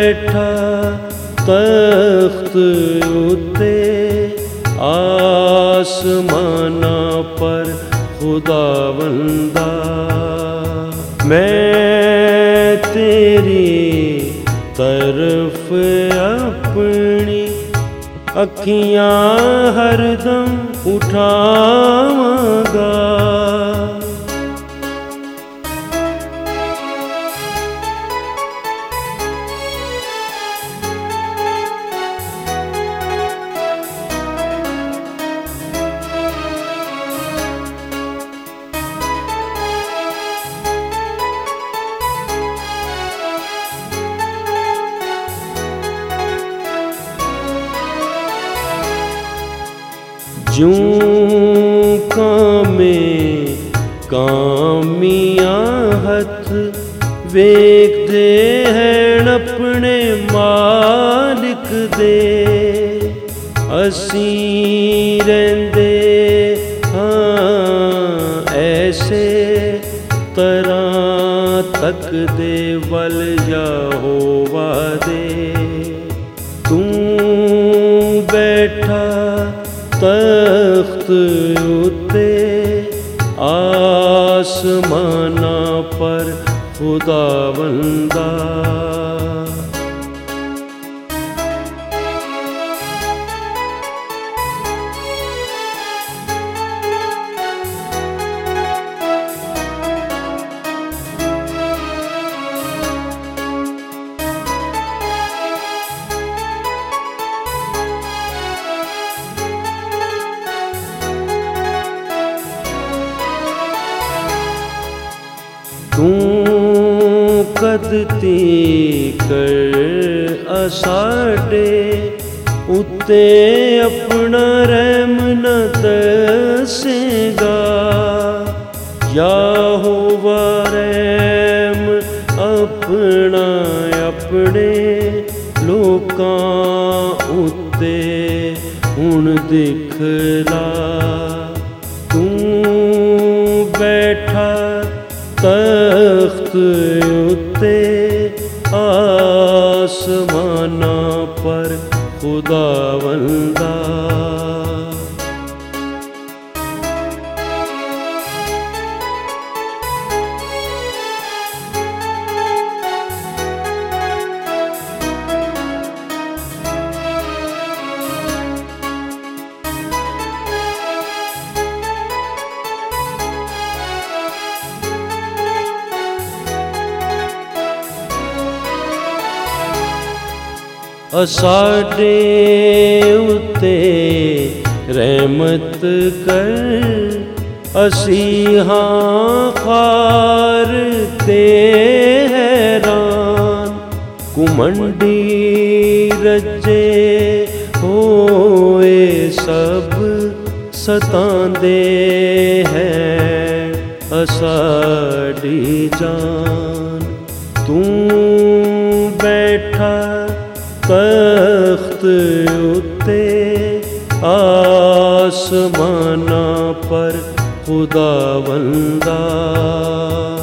बैठा तख्त उते आसमाना पर खुदावंदा। मैं तेरी तरफ अपनी अखियां हरदम उठावांगा। जूं कामे कामियां हथ वेखदे हैं अपने मालिक दे। असी रहिंदे हां ऐसे तरह तक दे वल यहोवा दे। तू बैठा तख्त उते आसमाना पर खुदावंदा। तू कदती कर असाडे उते अपना रहम न दसेगा। यहोवा रहम अपना अपने लोकां उते हुण दिखला। तू बैठा तख्त उते आसमाना पर खुदावंदा। असाडे उते रहमत कर। असी हां खार ते हैरान। कुमंडी रजे होए सब सतांदे हैं असाडी जान। तू बैठा तख्त उते आसमाना पर खुदावंदा।